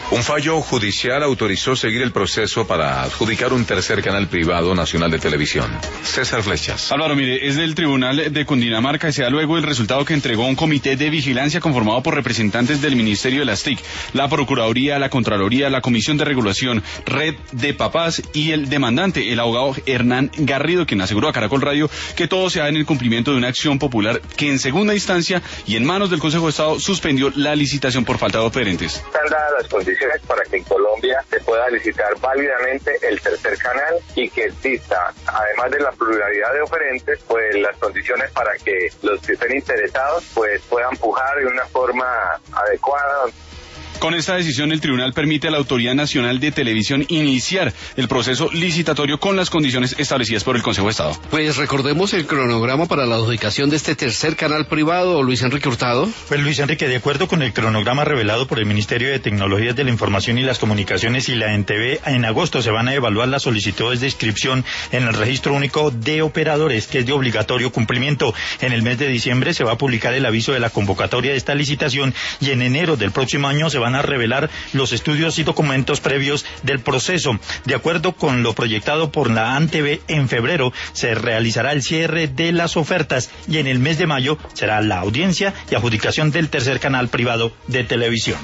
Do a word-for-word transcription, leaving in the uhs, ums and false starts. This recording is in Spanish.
Un fallo judicial autorizó seguir el proceso para adjudicar un tercer canal privado nacional de televisión. César Flechas. Álvaro, mire, es del Tribunal de Cundinamarca y se da luego el resultado que entregó un comité de vigilancia conformado por representantes del Ministerio de las T I C, la Procuraduría, la Contraloría, la Comisión de Regulación, Red de Papás y el demandante, el abogado Hernán Garrido, quien aseguró a Caracol Radio que todo se da en el cumplimiento de una acción popular que en segunda instancia y en manos del Consejo de Estado suspendió la licitación por falta de oferentes. Están dadas las condiciones para que en Colombia se pueda licitar válidamente el tercer canal y que exista, además de la pluralidad de oferentes, pues las condiciones para que los que estén interesados pues puedan pujar de una forma adecuada. Con esta decisión, el tribunal permite a la Autoridad Nacional de Televisión iniciar el proceso licitatorio con las condiciones establecidas por el Consejo de Estado. Pues recordemos el cronograma para la adjudicación de este tercer canal privado, Luis Enrique Hurtado. Pues Luis Enrique, de acuerdo con el cronograma revelado por el Ministerio de Tecnologías de la Información y las Comunicaciones y la E N T V, en agosto se van a evaluar las solicitudes de inscripción en el Registro Único de Operadores, que es de obligatorio cumplimiento. En el mes de diciembre se va a publicar el aviso de la convocatoria de esta licitación y en enero del próximo año se van a revelar los estudios y documentos previos del proceso. De acuerdo con lo proyectado por la A N T V, en febrero se realizará el cierre de las ofertas y en el mes de mayo será la audiencia y adjudicación del tercer canal privado de televisión.